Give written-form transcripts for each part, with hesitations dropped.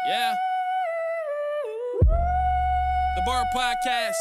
Yeah. The Bar Podcast.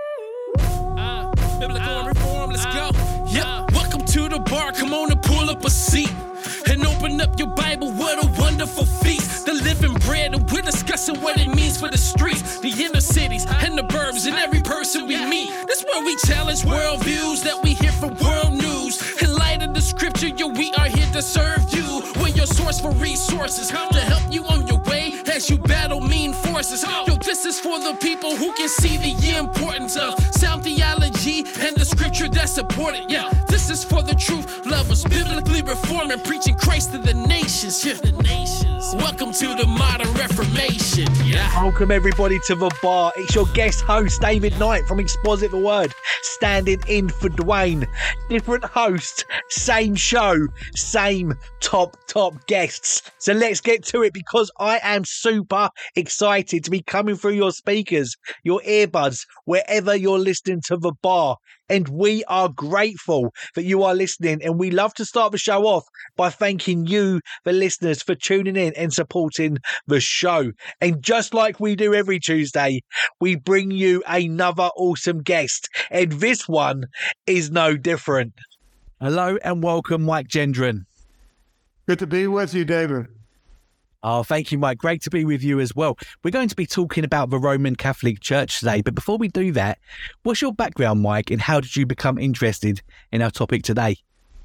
Biblical and Reform, let's go. Yeah, welcome to the bar. Come on and pull up a seat and open up your Bible. What a wonderful feast. The living bread, and we're discussing what it means for the streets, the inner cities, and the burbs, and every person we meet. This is where we challenge worldviews that we hear from world news. In light of the scripture, yo, we are here to serve you. We're your source for resources to help you on your way as you battle mean forces. Yo, this is for the people who can see the importance of sound theology and the scripture that support it. Yeah, this is for the truth lovers, biblically reforming, preaching Christ to the nations. Yeah, the nations. Welcome to the modern Reformation. Yeah. Welcome everybody to The Bar. It's your guest host, David Knight from Exposit the Word, standing in for Dwayne. Different host, same show, same top guests. So let's get to it, because I am super excited to be coming through your speakers, your earbuds, wherever you're listening to The Bar. And we are grateful that you are listening, and we love to start the show off by thanking you, the listeners, for tuning in and supporting the show. And just like we do every Tuesday, we bring you another awesome guest, and this one is no different. Hello and welcome, Mike Gendron. Good to be with you, David. Oh, thank you, Mike. Great to be with you as well. We're going to be talking about the Roman Catholic Church today, but before we do that, what's your background, Mike, and how did you become interested in our topic today?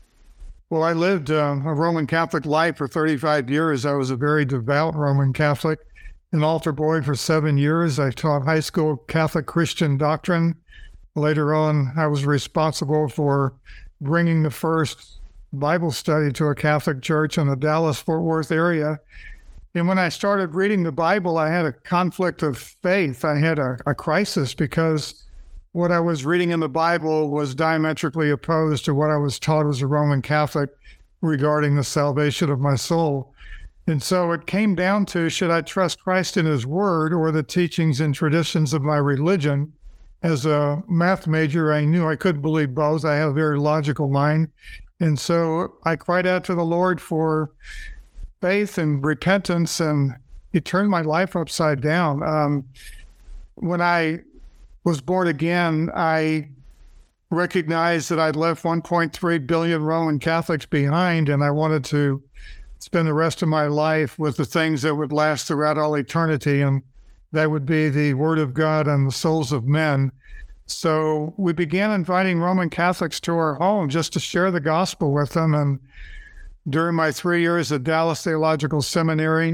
Well, I lived a Roman Catholic life for 35 years. I was a very devout Roman Catholic, an altar boy for 7 years. I taught high school Catholic Christian doctrine. Later on, I was responsible for bringing the first Bible study to a Catholic church in the Dallas-Fort Worth area. And when I started reading the Bible, I had a conflict of faith. I had a crisis, because what I was reading in the Bible was diametrically opposed to what I was taught as a Roman Catholic regarding the salvation of my soul. And so it came down to, should I trust Christ in his word or the teachings and traditions of my religion? As a math major, I knew I couldn't believe both. I have a very logical mind. And so I cried out to the Lord for faith and repentance, and he turned my life upside down. When I was born again, I recognized that I'd left 1.3 billion Roman Catholics behind, and I wanted to spend the rest of my life with the things that would last throughout all eternity, and that would be the Word of God and the souls of men. So we began inviting Roman Catholics to our home just to share the gospel with them. And during my 3 years at Dallas Theological Seminary,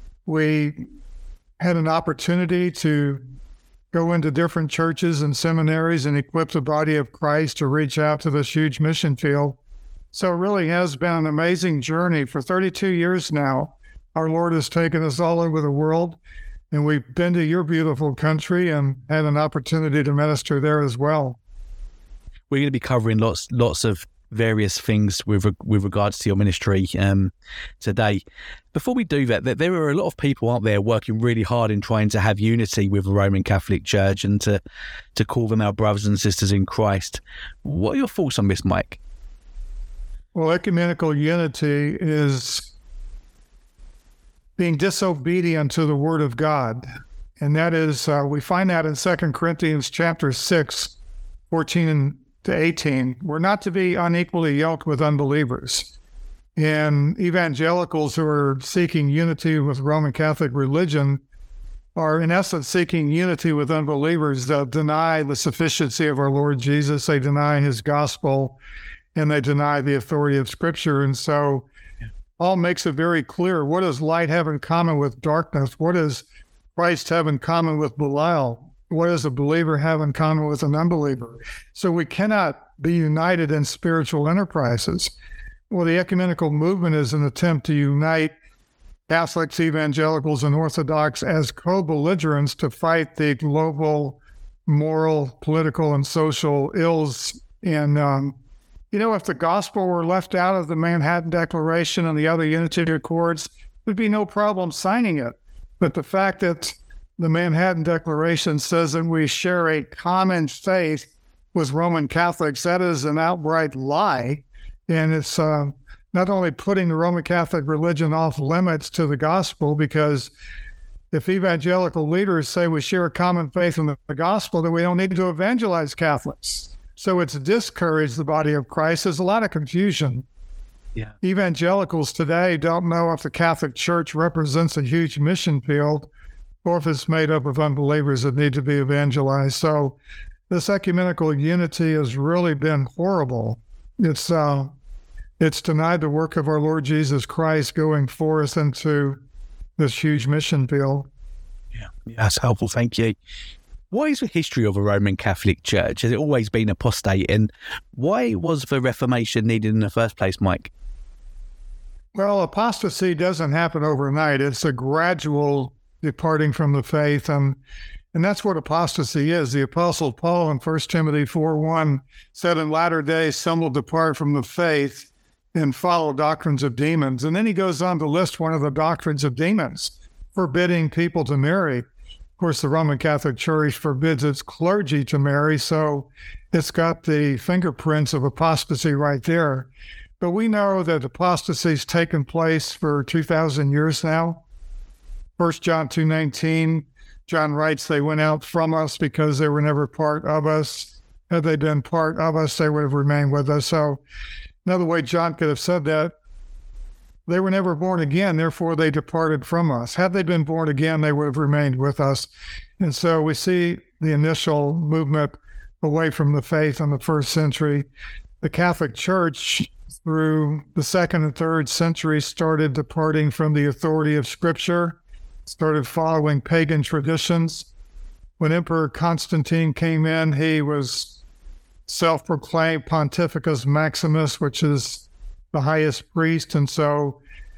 we had an opportunity to go into different churches and seminaries and equip the body of Christ to reach out to this huge mission field. So it really has been an amazing journey. For 32 years now, our Lord has taken us all over the world, and we've been to your beautiful country and had an opportunity to minister there as well. We're going to be covering lots of various things with regards to your ministry today. Before we do that, there are a lot of people out there working really hard in trying to have unity with the Roman Catholic Church and to call them our brothers and sisters in Christ. What are your thoughts on this, Mike? Well, ecumenical unity is being disobedient to the Word of God. And that is, we find that in 2 Corinthians chapter 6, 14 to 18. We're not to be unequally yoked with unbelievers. And evangelicals who are seeking unity with Roman Catholic religion are in essence seeking unity with unbelievers that deny the sufficiency of our Lord Jesus. They deny his gospel, and they deny the authority of Scripture. And so Paul makes it very clear, what does light have in common with darkness? What does Christ have in common with Belial? What does a believer have in common with an unbeliever? So we cannot be united in spiritual enterprises. Well, the ecumenical movement is an attempt to unite Catholics, evangelicals, and Orthodox as co-belligerents to fight the global moral, political, and social ills. And, if the gospel were left out of the Manhattan Declaration and the other unity accords, there'd be no problem signing it. But the fact that the Manhattan Declaration says that we share a common faith with Roman Catholics, that is an outright lie. And it's not only putting the Roman Catholic religion off limits to the gospel, because if evangelical leaders say we share a common faith in the gospel, then we don't need to evangelize Catholics. So it's discouraged the body of Christ. There's a lot of confusion. Yeah. Evangelicals today don't know if the Catholic Church represents a huge mission field or if it's made up of unbelievers that need to be evangelized. So this ecumenical unity has really been horrible. It's denied the work of our Lord Jesus Christ going forth into this huge mission field. Yeah, that's helpful. Thank you. What is the history of a Roman Catholic Church? Has it always been apostate? And why was the Reformation needed in the first place, Mike? Well, apostasy doesn't happen overnight. It's a gradual departing from the faith. And that's what apostasy is. The Apostle Paul in 1 Timothy 4:1 said, in latter days, some will depart from the faith and follow doctrines of demons. And then he goes on to list one of the doctrines of demons, forbidding people to marry. Of course, the Roman Catholic Church forbids its clergy to marry, so it's got the fingerprints of apostasy right there. But we know that apostasy's taken place for 2,000 years now. 1 John 2:19, John writes, they went out from us because they were never part of us. Had they been part of us, they would have remained with us. So another way John could have said that, they were never born again, therefore they departed from us. Had they been born again, they would have remained with us. And so we see the initial movement away from the faith in the first century. The Catholic Church, through the second and third century, started departing from the authority of Scripture, started following pagan traditions. When Emperor Constantine came in, he was self-proclaimed Pontificus Maximus, which is the highest priest, and so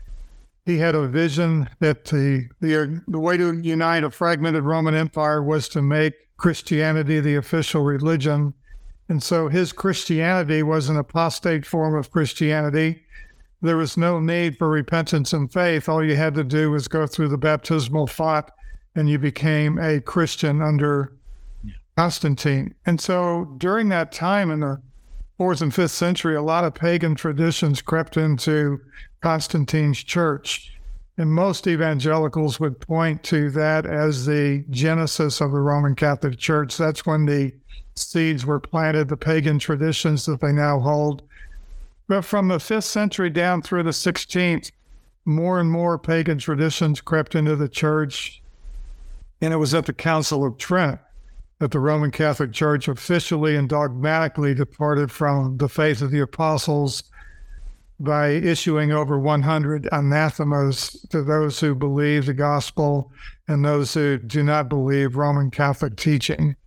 he had a vision that the way to unite a fragmented Roman Empire was to make Christianity the official religion. And so his Christianity was an apostate form of Christianity. There was no need for repentance and faith. All you had to do was go through the baptismal font, and you became a Christian under Constantine. And so during that time in the 4th and 5th century, a lot of pagan traditions crept into Constantine's church. And most evangelicals would point to that as the genesis of the Roman Catholic Church. That's when the seeds were planted, the pagan traditions that they now hold. But from the 5th century down through the 16th, more and more pagan traditions crept into the church. And it was at the Council of Trent that the Roman Catholic Church officially and dogmatically departed from the faith of the apostles by issuing over 100 anathemas to those who believe the gospel and those who do not believe Roman Catholic teaching.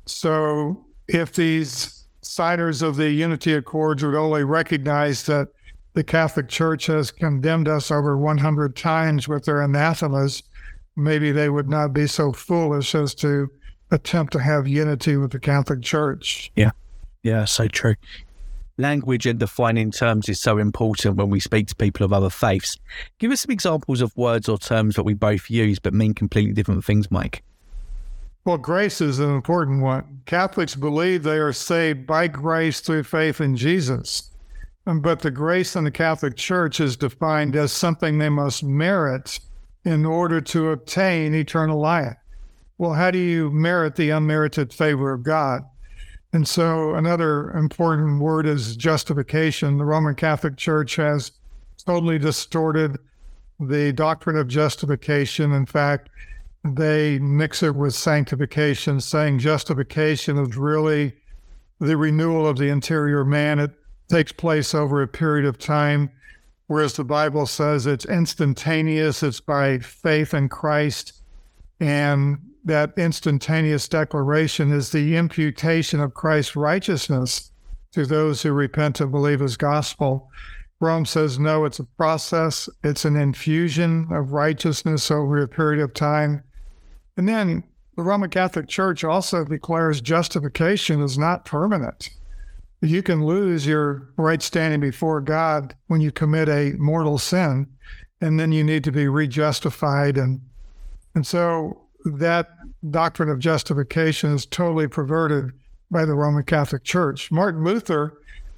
So if these signers of the Unity Accords would only recognize that the Catholic Church has condemned us over 100 times with their anathemas, maybe they would not be so foolish as to attempt to have unity with the Catholic Church. Yeah, so true. Language and defining terms is so important when we speak to people of other faiths. Give us some examples of words or terms that we both use but mean completely different things, Mike. Well, grace is an important one. Catholics believe they are saved by grace through faith in Jesus. But the grace in the Catholic Church is defined as something they must merit in order to obtain eternal life. Well, how do you merit the unmerited favor of God? And so another important word is justification. The Roman Catholic Church has totally distorted the doctrine of justification. In fact, they mix it with sanctification, saying justification is really the renewal of the interior man. It takes place over a period of time, whereas the Bible says it's instantaneous. It's by faith in Christ. And that instantaneous declaration is the imputation of Christ's righteousness to those who repent and believe his gospel. Rome says, no, it's a process. It's an infusion of righteousness over a period of time. And then the Roman Catholic Church also declares justification is not permanent. You can lose your right standing before God when you commit a mortal sin, and then you need to be rejustified. And so that doctrine of justification is totally perverted by the Roman Catholic Church. Martin Luther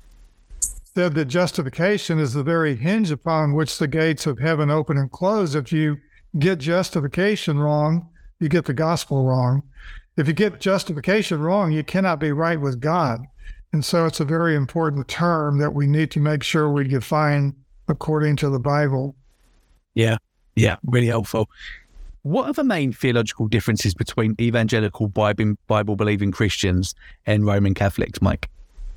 said that justification is the very hinge upon which the gates of heaven open and close. If you get justification wrong, you get the gospel wrong. If you get justification wrong, you cannot be right with God. And so it's a very important term that we need to make sure we define according to the Bible. Yeah, really helpful. What are the main theological differences between evangelical Bible-believing Christians and Roman Catholics, Mike?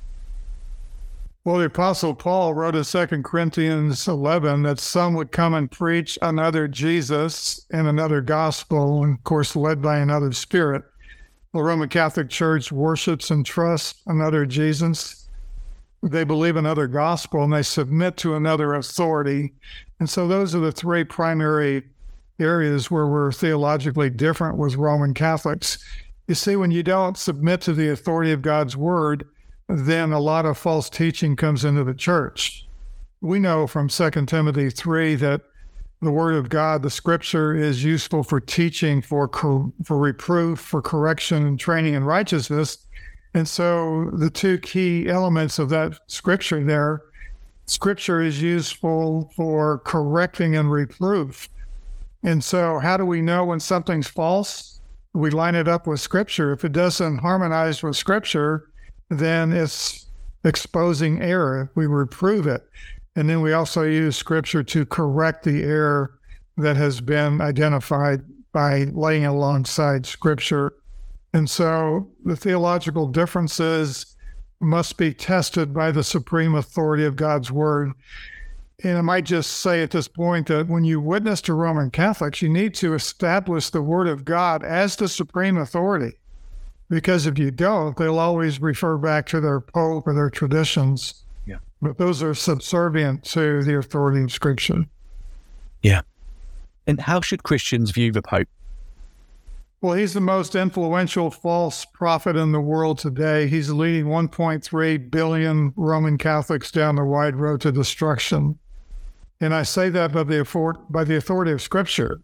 Well, the Apostle Paul wrote in 2 Corinthians 11 that some would come and preach another Jesus and another gospel, and of course led by another spirit. The Roman Catholic Church worships and trusts another Jesus. They believe another gospel, and they submit to another authority. And so those are the three primary areas where we're theologically different with Roman Catholics. You see, when you don't submit to the authority of God's word, then a lot of false teaching comes into the church. We know from 2 Timothy 3 that the word of God, the scripture, is useful for teaching, for reproof, for correction and training in righteousness. And so the two key elements of that scripture there, scripture is useful for correcting and reproof. And so how do we know when something's false? We line it up with scripture. If it doesn't harmonize with scripture, then it's exposing error. We reprove it. And then we also use scripture to correct the error that has been identified by laying alongside scripture. And so the theological differences must be tested by the supreme authority of God's word. And I might just say at this point that when you witness to Roman Catholics, you need to establish the word of God as the supreme authority. Because if you don't, they'll always refer back to their pope or their traditions. Yeah. But those are subservient to the authority of Scripture. Yeah. And how should Christians view the Pope? Well, he's the most influential false prophet in the world today. He's leading 1.3 billion Roman Catholics down the wide road to destruction. And I say that by the authority of Scripture.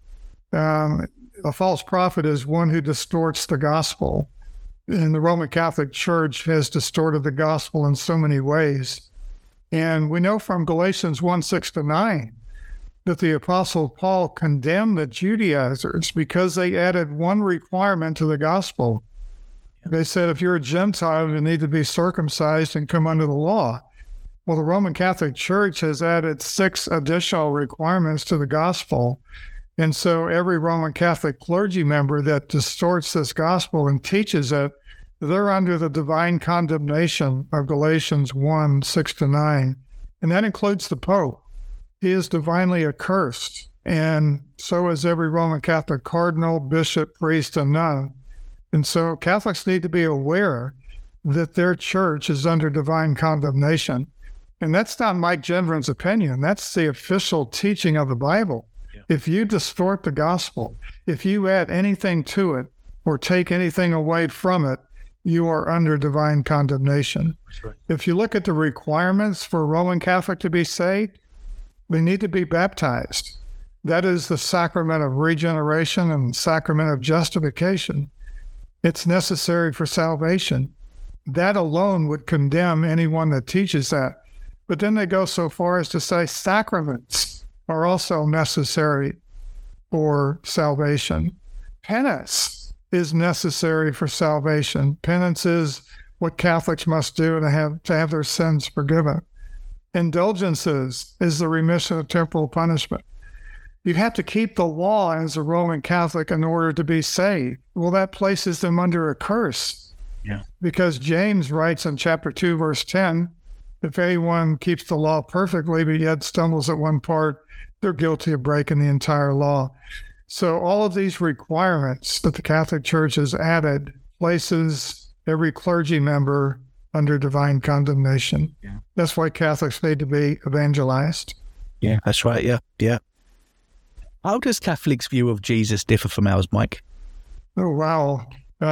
A false prophet is one who distorts the gospel. And the Roman Catholic Church has distorted the gospel in so many ways. And we know from Galatians 1:6-9 that the Apostle Paul condemned the Judaizers because they added one requirement to the gospel. They said, if you're a Gentile, you need to be circumcised and come under the law. Well, the Roman Catholic Church has added 6 additional requirements to the gospel. And so every Roman Catholic clergy member that distorts this gospel and teaches it, they're under the divine condemnation of Galatians 1:6-9. And that includes the Pope. He is divinely accursed, and so is every Roman Catholic cardinal, bishop, priest, and nun. And so Catholics need to be aware that their church is under divine condemnation. And that's not Mike Gendron's opinion. That's the official teaching of the Bible. If you distort the gospel, if you add anything to it or take anything away from it, you are under divine condemnation. Right. If you look at the requirements for a Roman Catholic to be saved, they need to be baptized. That is the sacrament of regeneration and sacrament of justification. It's necessary for salvation. That alone would condemn anyone that teaches that. But then they go so far as to say sacraments are also necessary for salvation. Penance is necessary for salvation. Penance is what Catholics must do to have their sins forgiven. Indulgences is the remission of temporal punishment. You have to keep the law as a Roman Catholic in order to be saved. Well, that places them under a curse. Yeah. Because James writes in chapter 2, verse 10, if anyone keeps the law perfectly but yet stumbles at one part, they're guilty of breaking the entire law. So all of these requirements that the Catholic Church has added places every clergy member under divine condemnation. Yeah. That's why Catholics need to be evangelized. Yeah, that's right. Yeah. How does Catholics' view of Jesus differ from ours, Mike? Oh, wow.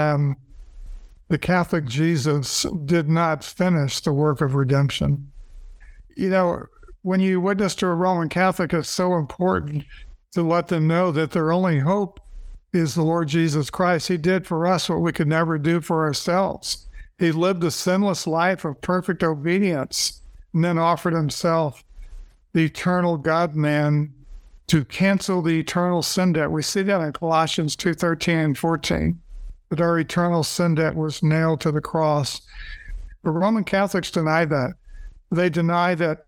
The Catholic Jesus did not finish the work of redemption. You know, when you witness to a Roman Catholic, it's so important to let them know that their only hope is the Lord Jesus Christ. He did for us what we could never do for ourselves. He lived a sinless life of perfect obedience and then offered himself, the eternal God-man, to cancel the eternal sin debt. We see that in Colossians 2:13 and 14, that our eternal sin debt was nailed to the cross. The Roman Catholics deny that. They deny that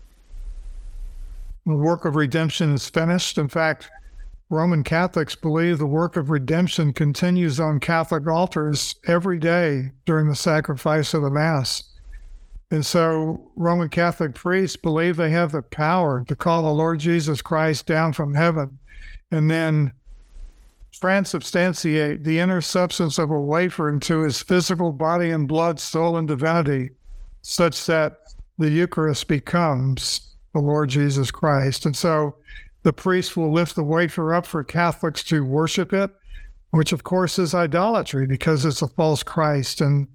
the work of redemption is finished. In fact, Roman Catholics believe the work of redemption continues on Catholic altars every day during the sacrifice of the Mass. And so Roman Catholic priests believe they have the power to call the Lord Jesus Christ down from heaven and then transubstantiate the inner substance of a wafer into his physical body and blood, soul, and divinity, such that the Eucharist becomes the Lord Jesus Christ. And so the priest will lift the wafer up for Catholics to worship it, which of course is idolatry because it's a false Christ. And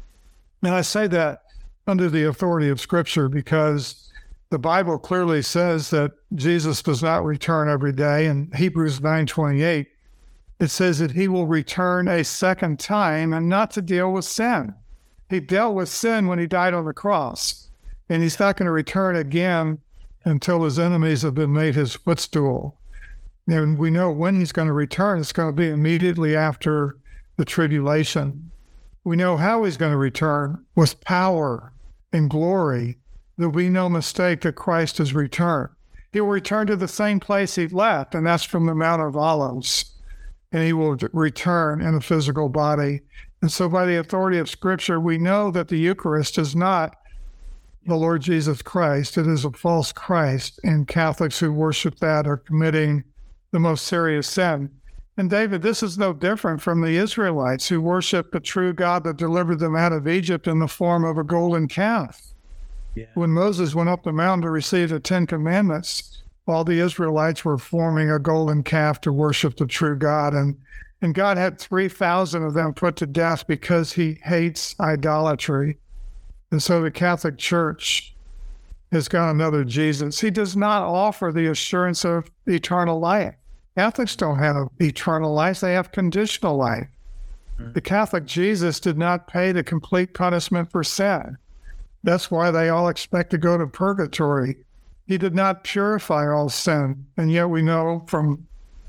I say that under the authority of Scripture because the Bible clearly says that Jesus does not return every day. In Hebrews 9:28, it says that he will return a second time and not to deal with sin. He dealt with sin when he died on the cross, and he's not going to return again until his enemies have been made his footstool. And we know when he's going to return. It's going to be immediately after the tribulation. We know how he's going to return, with power and glory. There'll be no mistake that Christ has returned. He will return to the same place he left, and that's from the Mount of Olives. And he will return in a physical body. And so by the authority of Scripture, we know that the Eucharist is not the Lord Jesus Christ. It is a false Christ, and Catholics who worship that are committing the most serious sin. And David, this is no different from the Israelites who worship the true God that delivered them out of Egypt in the form of a golden calf. Yeah. When Moses went up the mountain to receive the Ten Commandments, all the Israelites were forming a golden calf to worship the true God. And God had 3,000 of them put to death because he hates idolatry. And so the Catholic Church has got another Jesus. He does not offer the assurance of eternal life. Catholics don't have eternal life. They have conditional life. The Catholic Jesus did not pay the complete punishment for sin. That's why they all expect to go to purgatory. He did not purify all sin. And yet we know from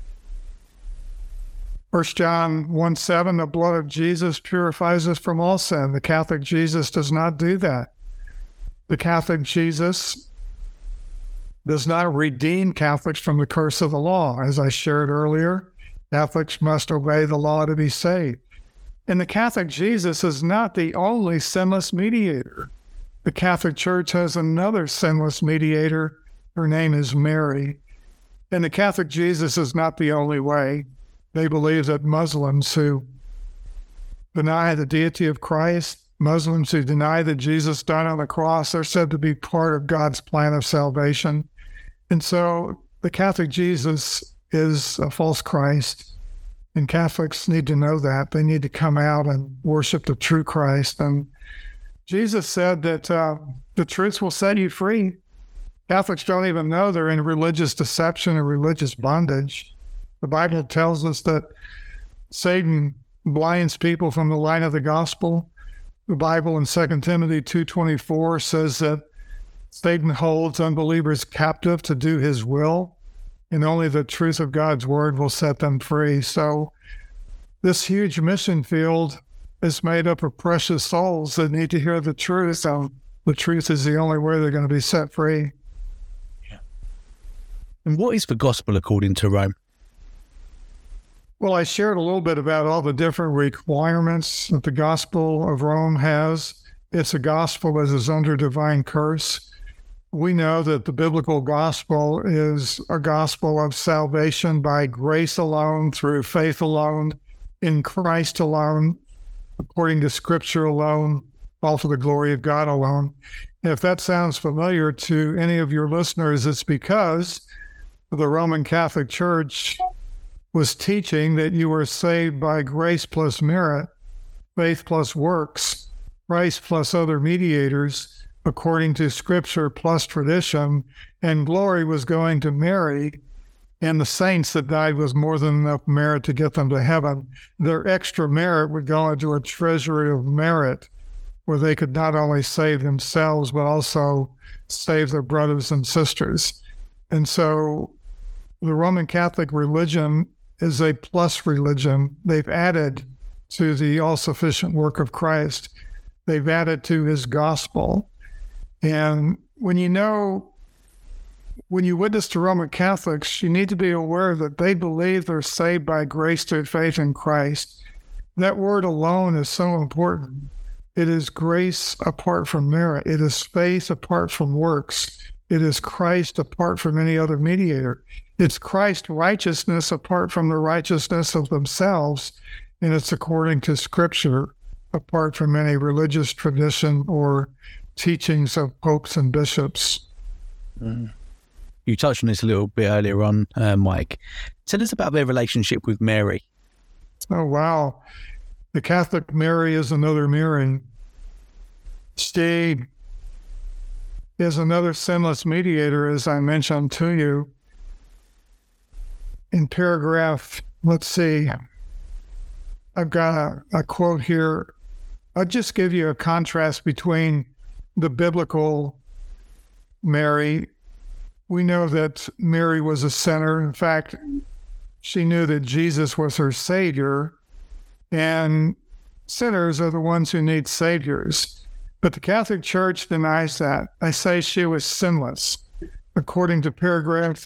1 John 1:7, the blood of Jesus purifies us from all sin. The Catholic Jesus does not do that. The Catholic Jesus does not redeem Catholics from the curse of the law. As I shared earlier, Catholics must obey the law to be saved. And the Catholic Jesus is not the only sinless mediator. The Catholic Church has another sinless mediator. Her name is Mary. And the Catholic Jesus is not the only way. They believe that Muslims who deny the deity of Christ, Muslims who deny that Jesus died on the cross, are said to be part of God's plan of salvation. And so the Catholic Jesus is a false Christ, and Catholics need to know that. They need to come out and worship the true Christ. And Jesus said that the truth will set you free. Catholics don't even know they're in religious deception and religious bondage. The Bible tells us that Satan blinds people from the light of the gospel. The Bible in 2 Timothy 2:24 says that Satan holds unbelievers captive to do his will, and only the truth of God's word will set them free. So this huge mission field is made up of precious souls that need to hear the truth. So the truth is the only way they're going to be set free. Yeah. And what is the gospel according to Rome? Well, I shared a little bit about all the different requirements that the Gospel of Rome has. It's a gospel that is under divine curse. We know that the biblical gospel is a gospel of salvation by grace alone, through faith alone, in Christ alone, according to Scripture alone, all for the glory of God alone. If that sounds familiar to any of your listeners, it's because the Roman Catholic Church was teaching that you were saved by grace plus merit, faith plus works, Christ plus other mediators, according to Scripture plus tradition, and glory was going to Mary, and the saints that died was more than enough merit to get them to heaven. Their extra merit would go into a treasury of merit where they could not only save themselves, but also save their brothers and sisters. And so the Roman Catholic religion is a plus religion. They've added to the all-sufficient work of Christ. They've added to his gospel. And when you witness to Roman Catholics, you need to be aware that they believe they're saved by grace through faith in Christ. That word alone is so important. It is grace apart from merit. It is faith apart from works. It is Christ apart from any other mediator. It's Christ's righteousness apart from the righteousness of themselves, and it's according to Scripture apart from any religious tradition or teachings of popes and bishops. You touched on this a little bit earlier on, Mike. Tell us about their relationship with Mary. Oh, wow. The Catholic Mary is another Mary. She is another sinless mediator, as I mentioned to you. In paragraph, let's see, I've got a quote here. I'll just give you a contrast between the biblical Mary. We know that Mary was a sinner. In fact, she knew that Jesus was her Savior, and sinners are the ones who need saviors. But the Catholic Church denies that. They say she was sinless. According to paragraph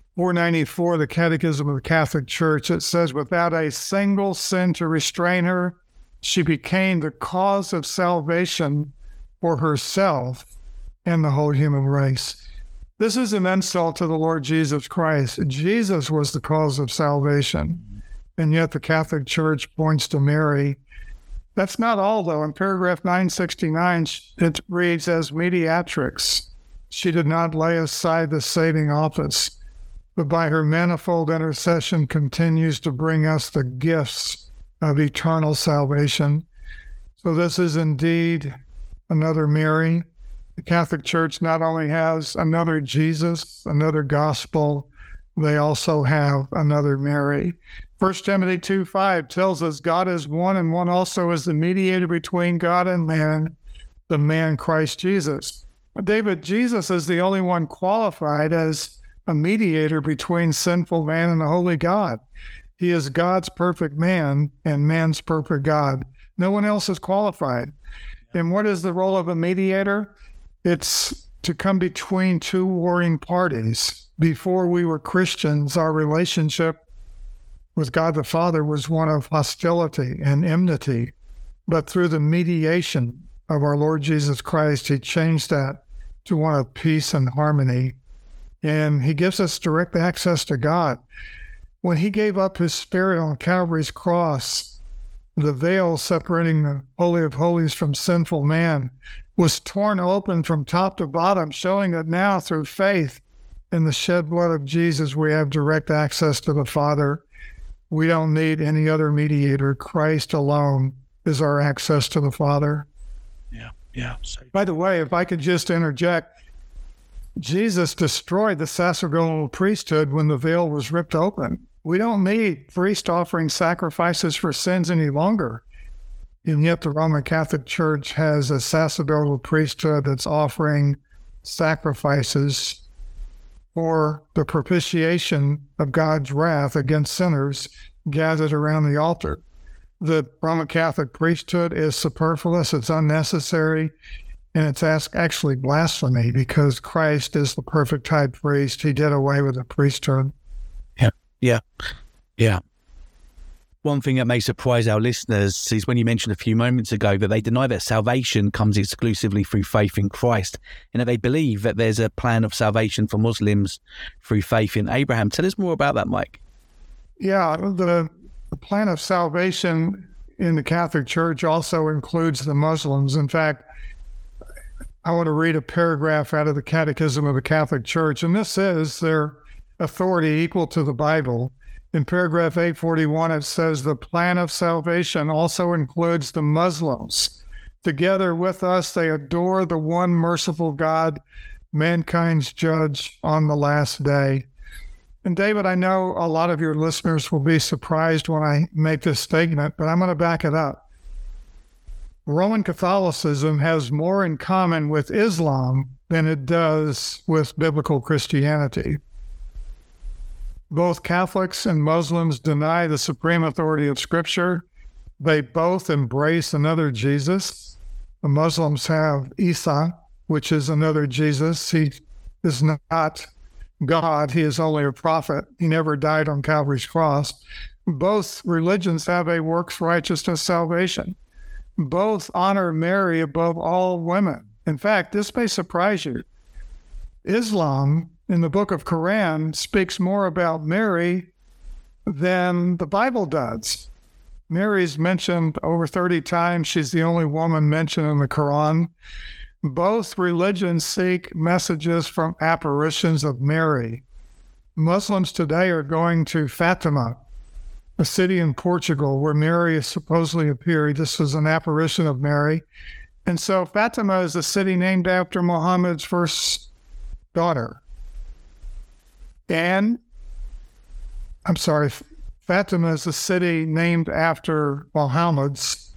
494 of the Catechism of the Catholic Church, it says, without a single sin to restrain her, she became the cause of salvation for herself and the whole human race. This is an insult to the Lord Jesus Christ. Jesus was the cause of salvation, and yet the Catholic Church points to Mary. That's not all, though. In paragraph 969, it reads, as mediatrix, she did not lay aside the saving office, but by her manifold intercession continues to bring us the gifts of eternal salvation. So this is indeed another Mary. The Catholic Church not only has another Jesus, another gospel, they also have another Mary. 1 Timothy 2:5 tells us God is one, and one also is the mediator between God and man, the man Christ Jesus. David, Jesus is the only one qualified as a mediator between sinful man and the holy God. He is God's perfect man and man's perfect God. No one else is qualified. And what is the role of a mediator? It's to come between two warring parties. Before we were Christians, our relationship with God the Father was one of hostility and enmity. But through the mediation of our Lord Jesus Christ, he changed that to one of peace and harmony. And he gives us direct access to God. When he gave up his spirit on Calvary's cross, the veil separating the Holy of Holies from sinful man was torn open from top to bottom, showing that now through faith in the shed blood of Jesus, we have direct access to the Father. We don't need any other mediator. Christ alone is our access to the Father. Yeah. By the way, if I could just interject, Jesus destroyed the sacerdotal priesthood when the veil was ripped open. We don't need priest offering sacrifices for sins any longer. And yet the Roman Catholic Church has a sacerdotal priesthood that's offering sacrifices for the propitiation of God's wrath against sinners gathered around the altar. The Roman Catholic priesthood is superfluous, it's unnecessary, and it's actually blasphemy because Christ is the perfect high priest. He did away with the priesthood. Yeah. One thing that may surprise our listeners is when you mentioned a few moments ago that they deny that salvation comes exclusively through faith in Christ, and that they believe that there's a plan of salvation for Muslims through faith in Abraham. Tell us more about that, Mike. Yeah, the plan of salvation in the Catholic Church also includes the Muslims. In fact, I want to read a paragraph out of the Catechism of the Catholic Church, and this is their authority equal to the Bible. In paragraph 841, it says, the plan of salvation also includes the Muslims. Together with us, they adore the one merciful God, mankind's judge on the last day. And David, I know a lot of your listeners will be surprised when I make this statement, but I'm going to back it up. Roman Catholicism has more in common with Islam than it does with biblical Christianity. Both Catholics and Muslims deny the supreme authority of Scripture. They both embrace another Jesus. The Muslims have Isa, which is another Jesus. He is not God. He is only a prophet. He never died on Calvary's cross. Both religions have a works righteousness salvation. Both honor Mary above all women. In fact, this may surprise you. Islam, in the book of Quran, speaks more about Mary than the Bible does. Mary's mentioned over 30 times. She's the only woman mentioned in the Quran. Both religions seek messages from apparitions of Mary. Muslims today are going to Fatima, a city in Portugal where Mary is supposedly appeared. This was an apparition of Mary. And so Fatima is a city named after Muhammad's first daughter. Fatima is a city named after Muhammad's,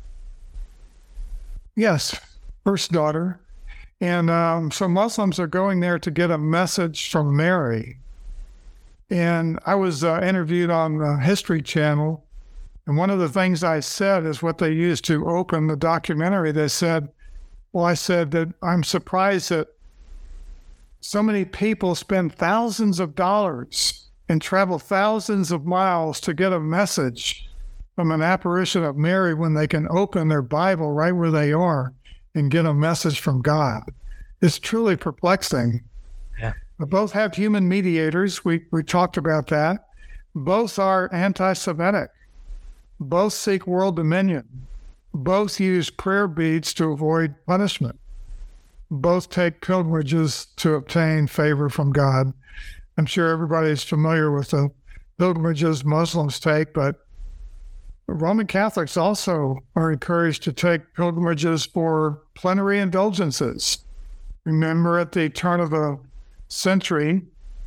first daughter. And so Muslims are going there to get a message from Mary. And I was interviewed on the History Channel, and one of the things I said is what they used to open the documentary. They said, I said that I'm surprised that so many people spend thousands of dollars and travel thousands of miles to get a message from an apparition of Mary when they can open their Bible right where they are and get a message from God. It's truly perplexing. Yeah. Both have human mediators. We talked about that. Both are anti-Semitic. Both seek world dominion. Both use prayer beads to avoid punishment. Both take pilgrimages to obtain favor from God. I'm sure everybody's familiar with the pilgrimages Muslims take, but Roman Catholics also are encouraged to take pilgrimages for plenary indulgences. Remember, at the turn of the century,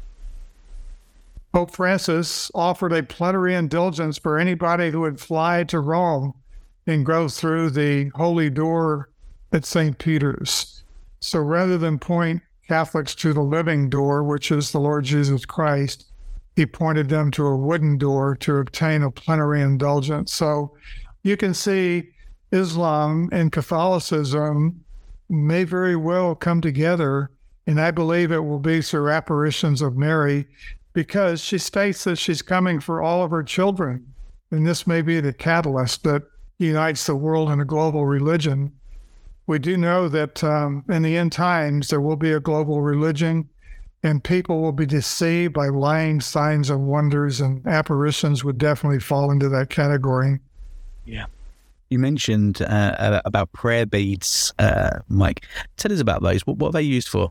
Pope Francis offered a plenary indulgence for anybody who would fly to Rome and go through the Holy Door at St. Peter's. So rather than point Catholics to the living door, which is the Lord Jesus Christ, he pointed them to a wooden door to obtain a plenary indulgence. So you can see Islam and Catholicism may very well come together, and I believe it will be through apparitions of Mary, because she states that she's coming for all of her children. And this may be the catalyst that unites the world in a global religion. We do know that in the end times, there will be a global religion, and people will be deceived by lying signs and wonders, and apparitions would definitely fall into that category. Yeah. You mentioned about prayer beads, Mike. Tell us about those. What are they used for?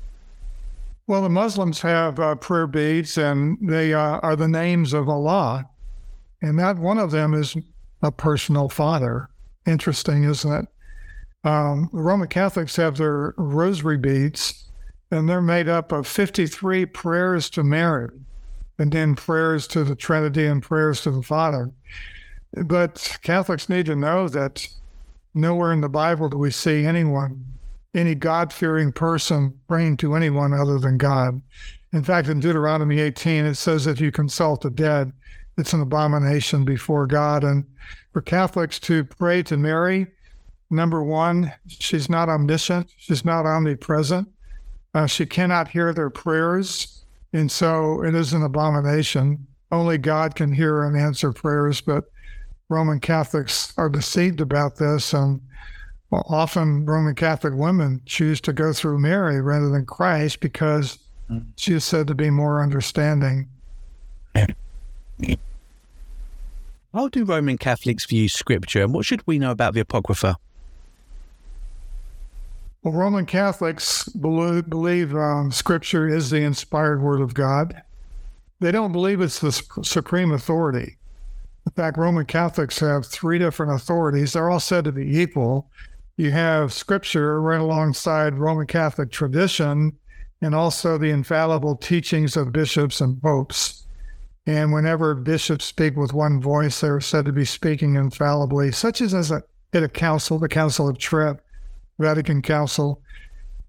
Well, the Muslims have prayer beads, and they are the names of Allah. And that one of them is a personal father. Interesting, isn't it? The Roman Catholics have their rosary beads, and they're made up of 53 prayers to Mary, and then prayers to the Trinity and prayers to the Father. But Catholics need to know that nowhere in the Bible do we see any God-fearing person praying to anyone other than God. In fact, in Deuteronomy 18, it says if you consult the dead, it's an abomination before God. And for Catholics to pray to Mary, number one, she's not omniscient. She's not omnipresent. She cannot hear their prayers. And so it is an abomination. Only God can hear and answer prayers, but Roman Catholics are deceived about this, and often Roman Catholic women choose to go through Mary rather than Christ because she is said to be more understanding. How do Roman Catholics view Scripture, and what should we know about the Apocrypha? Well, Roman Catholics believe Scripture is the inspired Word of God. They don't believe it's the supreme authority. In fact, Roman Catholics have 3 different authorities. They're all said to be equal. You have Scripture right alongside Roman Catholic tradition, and also the infallible teachings of bishops and popes. And whenever bishops speak with one voice, they're said to be speaking infallibly, such as at a council, the Council of Trent, Vatican Council.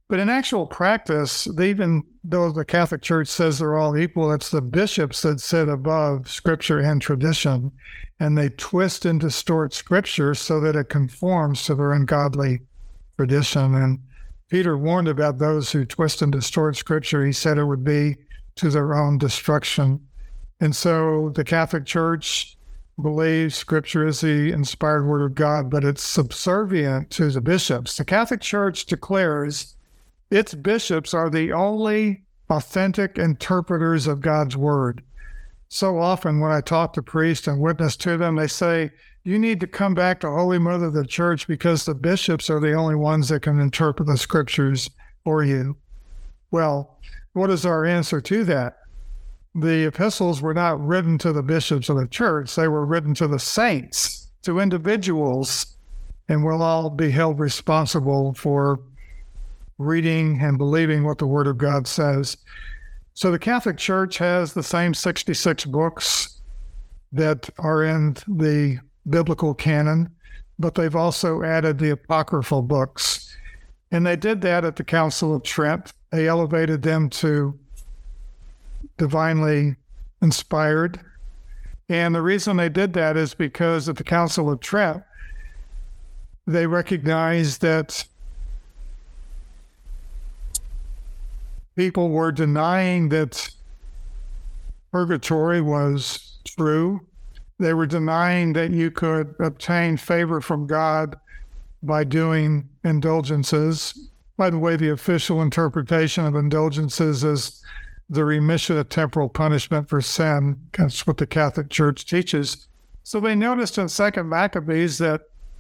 But in actual practice, even though the Catholic Church says they're all equal, it's the bishops that sit above Scripture and tradition, and they twist and distort Scripture so that it conforms to their ungodly tradition. And Peter warned about those who twist and distort Scripture. He said it would be to their own destruction. And so the Catholic Church believes Scripture is the inspired Word of God, but it's subservient to the bishops. The Catholic Church declares its bishops are the only authentic interpreters of God's Word. So often when I talk to priests and witness to them, they say, you need to come back to Holy Mother of the Church because the bishops are the only ones that can interpret the Scriptures for you. Well, what is our answer to that? The epistles were not written to the bishops of the church. They were written to the saints, to individuals, and we'll all be held responsible for reading and believing what the Word of God says. So the Catholic Church has the same 66 books that are in the biblical canon, but they've also added the apocryphal books. And they did that at the Council of Trent. They elevated them to divinely inspired. And the reason they did that is because at the Council of Trent, they recognized that people were denying that purgatory was true. They were denying that you could obtain favor from God by doing indulgences. By the way, the official interpretation of indulgences is the remission of temporal punishment for sin. That's what the Catholic Church teaches. So they noticed in 2nd Maccabees that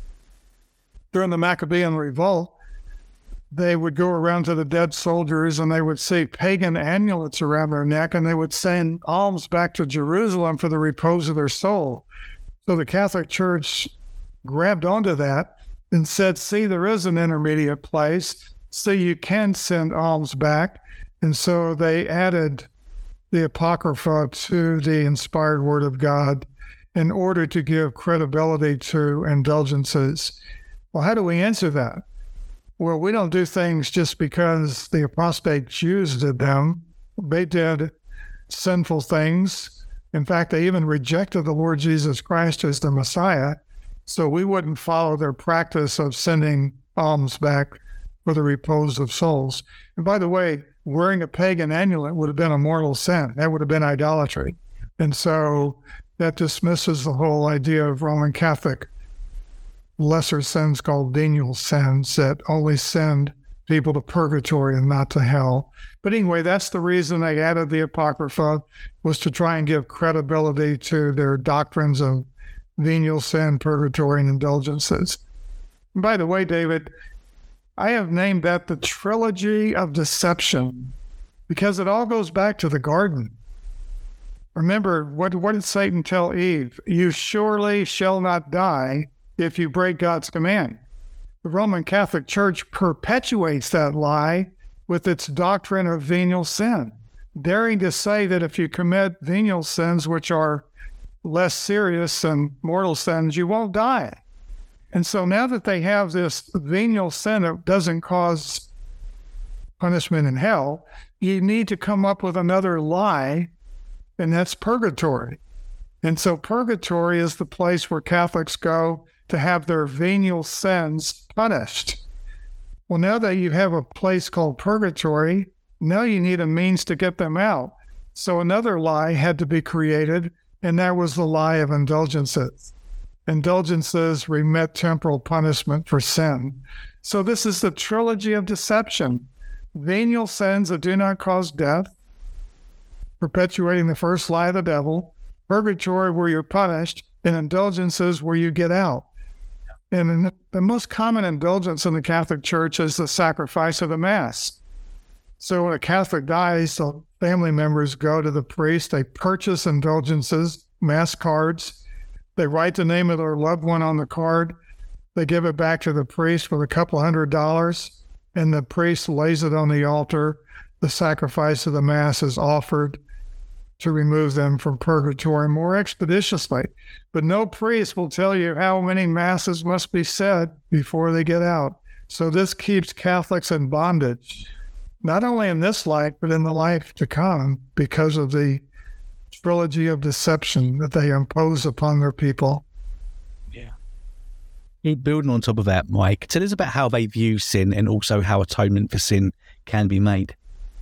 during the Maccabean revolt, they would go around to the dead soldiers and they would see pagan amulets around their neck, and they would send alms back to Jerusalem for the repose of their soul. So the Catholic Church grabbed onto that and said, see, there is an intermediate place, so you can send alms back. And so they added the Apocrypha to the inspired Word of God in order to give credibility to indulgences. Well, how do we answer that? Well, we don't do things just because the apostate Jews did them. They did sinful things. In fact, they even rejected the Lord Jesus Christ as the Messiah. So we wouldn't follow their practice of sending alms back for the repose of souls. And by the way, wearing a pagan amulet would have been a mortal sin. That would have been idolatry. And so that dismisses the whole idea of Roman Catholic lesser sins called venial sins that only send people to purgatory and not to hell. But anyway, that's the reason they added the Apocrypha, was to try and give credibility to their doctrines of venial sin, purgatory, and indulgences. And by the way, David, I have named that the trilogy of deception because it all goes back to the garden. Remember, what did Satan tell Eve? You surely shall not die if you break God's command. The Roman Catholic Church perpetuates that lie with its doctrine of venial sin, daring to say that if you commit venial sins, which are less serious than mortal sins, you won't die. And so now that they have this venial sin that doesn't cause punishment in hell, you need to come up with another lie, and that's purgatory. And so purgatory is the place where Catholics go to have their venial sins punished. Well, now that you have a place called purgatory, now you need a means to get them out. So another lie had to be created, and that was the lie of indulgences. Indulgences remit temporal punishment for sin. So this is the trilogy of deception. Venial sins that do not cause death, perpetuating the first lie of the devil, purgatory where you're punished, and indulgences where you get out. And the most common indulgence in the Catholic Church is the sacrifice of the Mass. So when a Catholic dies, the family members go to the priest, they purchase indulgences, Mass cards, they write the name of their loved one on the card, they give it back to the priest with a couple $100, and the priest lays it on the altar. The sacrifice of the Mass is offered to remove them from purgatory more expeditiously. But no priest will tell you how many Masses must be said before they get out. So this keeps Catholics in bondage, not only in this life, but in the life to come, because of the trilogy of deception that they impose upon their people. Building on top of that, Mike, tell us about how they view sin and also how atonement for sin can be made.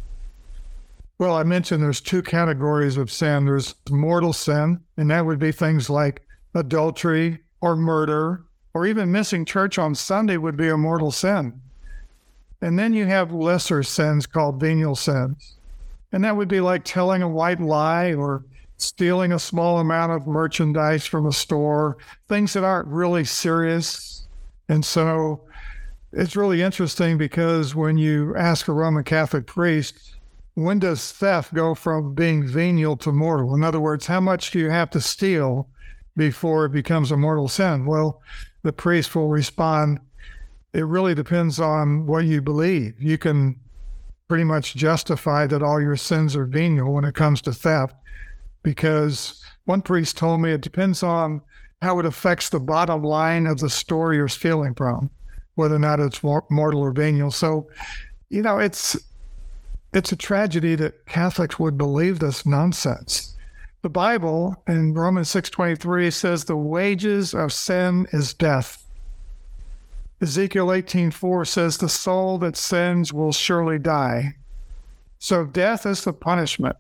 Well, I mentioned there's two categories of sin. There's mortal sin, and that would be things like adultery or murder, or even missing church on Sunday would be a mortal sin. And then you have lesser sins called venial sins. And that would be like telling a white lie or stealing a small amount of merchandise from a store, things that aren't really serious. And so it's really interesting because when you ask a Roman Catholic priest, when does theft go from being venial to mortal? In other words, how much do you have to steal before it becomes a mortal sin? Well, the priest will respond, it really depends on what you believe. You can pretty much justify that all your sins are venial when it comes to theft, because one priest told me it depends on how it affects the bottom line of the store you're stealing from, whether or not it's mortal or venial. So, it's a tragedy that Catholics would believe this nonsense. The Bible in Romans 6:23 says the wages of sin is death. Ezekiel 18:4 says the soul that sins will surely die. So death is the punishment.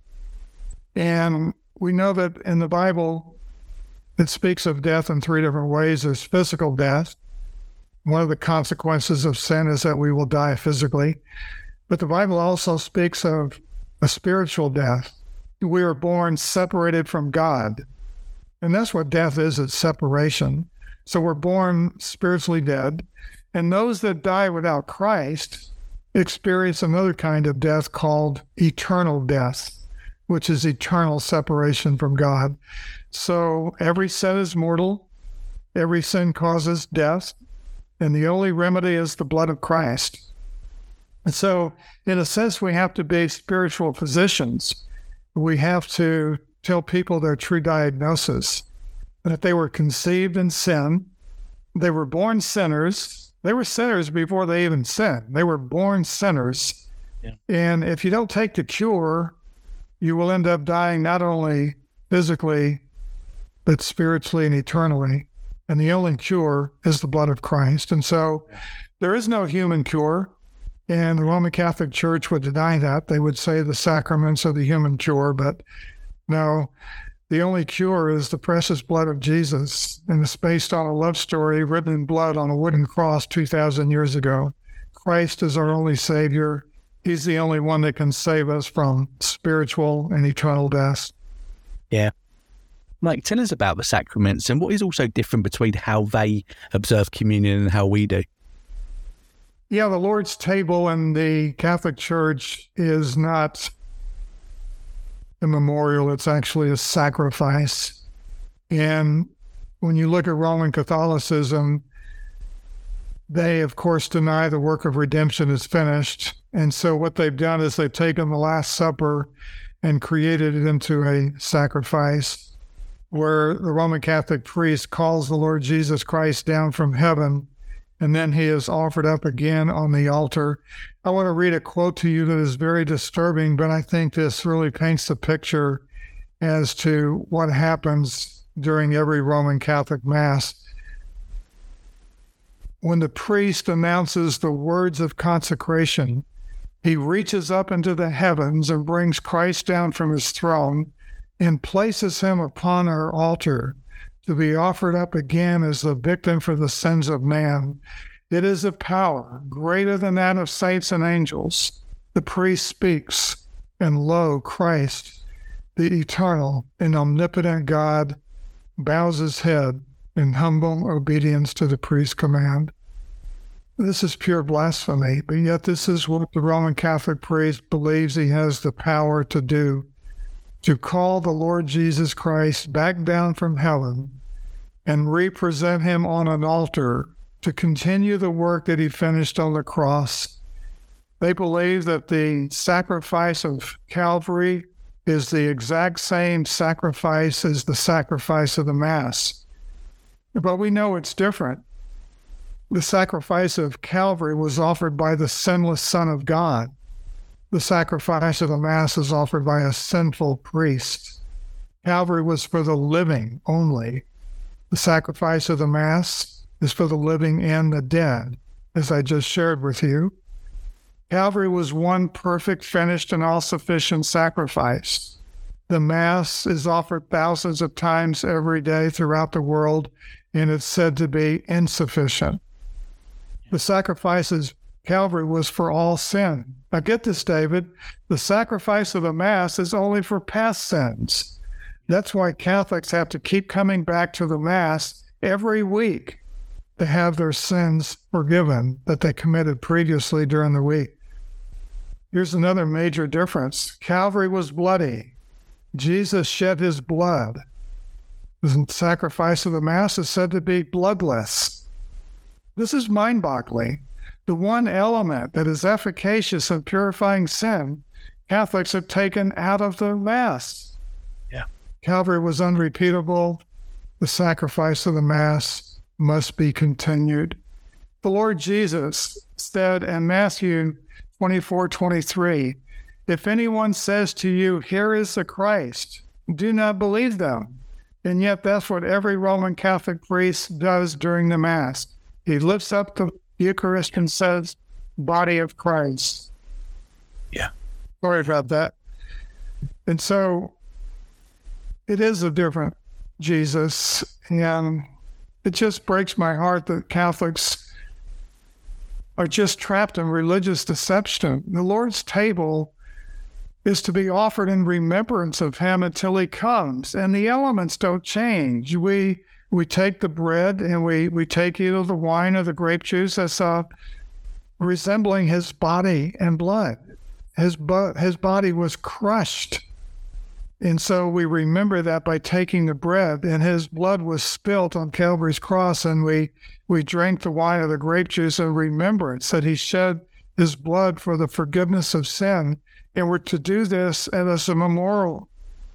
And we know that in the Bible, it speaks of death in three different ways. There's physical death. One of the consequences of sin is that we will die physically. But the Bible also speaks of a spiritual death. We are born separated from God. And that's what death is, it's separation. So we're born spiritually dead. And those that die without Christ experience another kind of death called eternal death, which is eternal separation from God. So every sin is mortal. Every sin causes death. And the only remedy is the blood of Christ. And so, in a sense, we have to be spiritual physicians. We have to tell people their true diagnosis, that they were conceived in sin. They were born sinners. They were sinners before they even sinned. They were born sinners. Yeah. And if you don't take the cure, you will end up dying not only physically, but spiritually and eternally. And the only cure is the blood of Christ. And so there is no human cure. And the Roman Catholic Church would deny that. They would say the sacraments are the human cure, but no, the only cure is the precious blood of Jesus. And it's based on a love story written in blood on a wooden cross 2,000 years ago. Christ is our only Savior. He's the only one that can save us from spiritual and eternal death. Yeah. Mike, tell us about the sacraments and what is also different between how they observe communion and how we do. Yeah, the Lord's table in the Catholic Church is not a memorial. It's actually a sacrifice. And when you look at Roman Catholicism, they, of course, deny the work of redemption is finished. And so what they've done is they've taken the Last Supper and created it into a sacrifice where the Roman Catholic priest calls the Lord Jesus Christ down from heaven, and then he is offered up again on the altar. I want to read a quote to you that is very disturbing, but I think this really paints the picture as to what happens during every Roman Catholic Mass. When the priest announces the words of consecration, he reaches up into the heavens and brings Christ down from his throne and places him upon our altar to be offered up again as the victim for the sins of man. It is a power greater than that of saints and angels. The priest speaks, and lo, Christ, the eternal and omnipotent God, bows his head in humble obedience to the priest's command. This is pure blasphemy, but yet this is what the Roman Catholic priest believes he has the power to do, to call the Lord Jesus Christ back down from heaven and represent him on an altar to continue the work that he finished on the cross. They believe that the sacrifice of Calvary is the exact same sacrifice as the sacrifice of the Mass. But we know it's different. The sacrifice of Calvary was offered by the sinless Son of God. The sacrifice of the Mass is offered by a sinful priest. Calvary was for the living only. The sacrifice of the Mass is for the living and the dead, as I just shared with you. Calvary was one perfect, finished, and all-sufficient sacrifice. The Mass is offered thousands of times every day throughout the world, and it's said to be insufficient. The sacrifice of Calvary was for all sin. Now get this, David. The sacrifice of the Mass is only for past sins. That's why Catholics have to keep coming back to the Mass every week to have their sins forgiven that they committed previously during the week. Here's another major difference. Calvary was bloody. Jesus shed his blood. The sacrifice of the Mass is said to be bloodless. This is mind-boggling. The one element that is efficacious in purifying sin, Catholics have taken out of the Mass. Yeah. Calvary was unrepeatable. The sacrifice of the Mass must be continued. The Lord Jesus said in Matthew 24:23, "If anyone says to you, 'Here is the Christ,' do not believe them." And yet that's what every Roman Catholic priest does during the Mass. He lifts up the Eucharist and says, "Body of Christ." Yeah. Sorry about that. And so it is a different Jesus. And it just breaks my heart that Catholics are just trapped in religious deception. The Lord's table is to be offered in remembrance of him until he comes. And the elements don't change. We take the bread and we take either the wine or the grape juice as resembling his body and blood. His body was crushed. And so we remember that by taking the bread, and his blood was spilt on Calvary's cross, and we drank the wine or the grape juice in remembrance that he shed his blood for the forgiveness of sin. And we're to do this as a memorial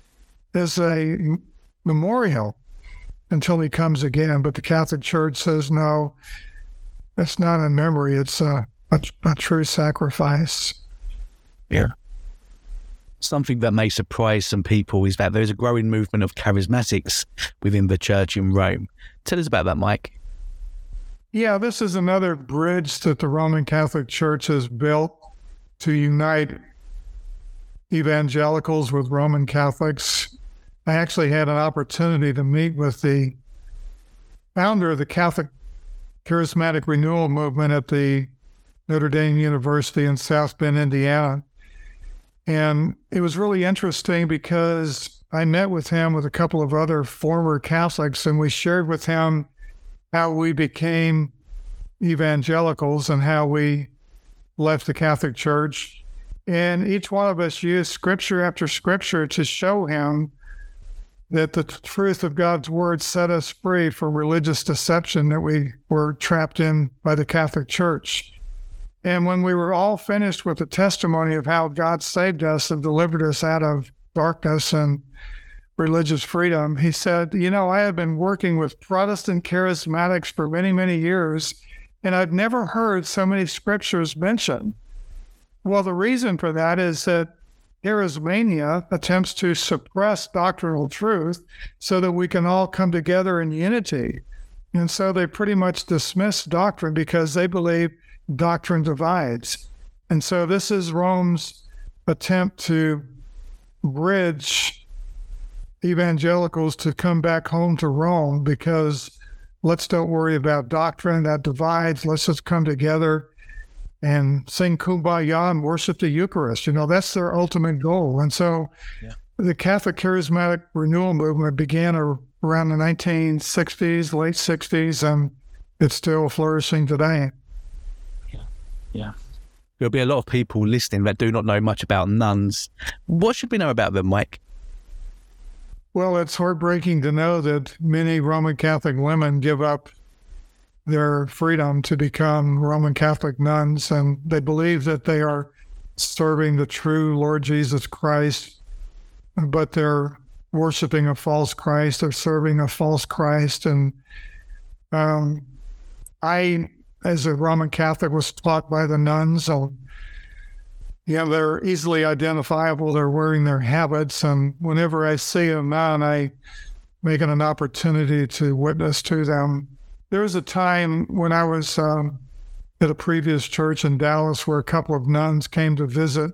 until he comes again. But the Catholic Church says, no, it's not a memory. It's a true sacrifice. Yeah. Something that may surprise some people is that there's a growing movement of charismatics within the church in Rome. Tell us about that, Mike. Yeah, this is another bridge that the Roman Catholic Church has built to unite evangelicals with Roman Catholics. I actually had an opportunity to meet with the founder of the Catholic Charismatic Renewal Movement at the Notre Dame University in South Bend, Indiana. And it was really interesting because I met with him with a couple of other former Catholics, and we shared with him how we became evangelicals and how we left the Catholic Church. And each one of us used scripture after scripture to show him that the truth of God's word set us free from religious deception that we were trapped in by the Catholic Church. And when we were all finished with the testimony of how God saved us and delivered us out of darkness and religious freedom, he said, I have been working with Protestant charismatics for many, many years, and I've never heard so many scriptures mentioned. Well, the reason for that is that charismania attempts to suppress doctrinal truth so that we can all come together in unity. And so they pretty much dismiss doctrine because they believe doctrine divides. And so this is Rome's attempt to bridge evangelicals to come back home to Rome, because let's don't worry about doctrine that divides. Let's just come together and sing Kumbaya and worship the Eucharist. That's their ultimate goal. And so the Catholic Charismatic Renewal Movement began around the 1960s, late 60s, and it's still flourishing today. Yeah. There'll be a lot of people listening that do not know much about nuns. What should we know about them, Mike? Well, it's heartbreaking to know that many Roman Catholic women give up their freedom to become Roman Catholic nuns, and they believe that they are serving the true Lord Jesus Christ, but they're worshiping a false Christ. They're serving a false Christ. And I as a Roman Catholic, was taught by the nuns. So, they're easily identifiable. They're wearing their habits. And whenever I see a nun, I make it an opportunity to witness to them. There was a time when I was at a previous church in Dallas where a couple of nuns came to visit.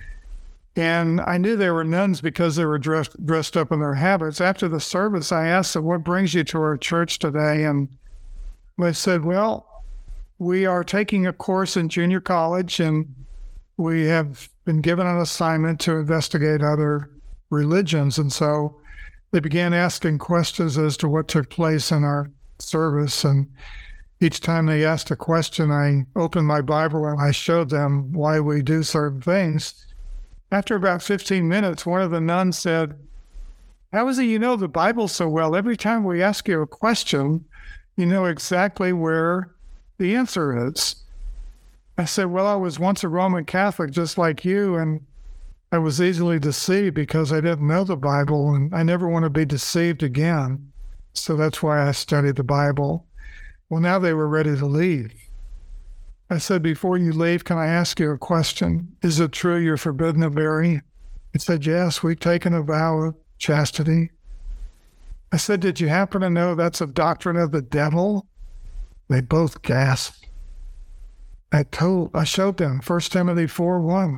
And I knew they were nuns because they were dressed up in their habits. After the service, I asked them, "What brings you to our church today?" And they said, "Well, we are taking a course in junior college, and we have been given an assignment to investigate other religions." And so they began asking questions as to what took place in our service. And each time they asked a question, I opened my Bible and I showed them why we do certain things. After about 15 minutes, one of the nuns said, "How is it you know the Bible so well? Every time we ask you a question, you know exactly where the answer is." I said, "Well, I was once a Roman Catholic just like you, and I was easily deceived because I didn't know the Bible, and I never want to be deceived again. So that's why I studied the Bible." Well, now they were ready to leave. I said, "Before you leave, can I ask you a question? Is it true you're forbidden to marry?" He said, "Yes, we've taken a vow of chastity." I said, "Did you happen to know that's a doctrine of the devil?" They both gasped. I showed them 1 Timothy 4:1.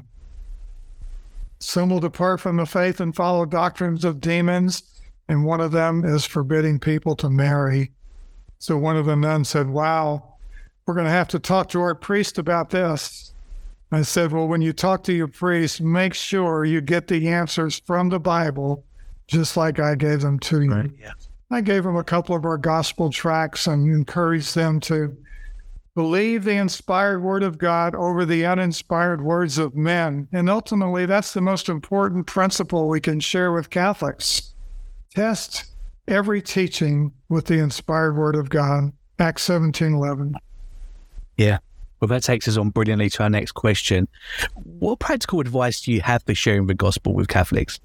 "Some will depart from the faith and follow doctrines of demons, and one of them is forbidding people to marry." So one of the nuns said, "Wow, we're going to have to talk to our priest about this." I said, "Well, when you talk to your priest, make sure you get the answers from the Bible, just like I gave them to you." Right, yeah. I gave them a couple of our gospel tracts and encouraged them to believe the inspired word of God over the uninspired words of men. And ultimately, that's the most important principle we can share with Catholics. Test every teaching with the inspired word of God. Acts 17:11. Yeah. Well, that takes us on brilliantly to our next question. What practical advice do you have for sharing the gospel with Catholics?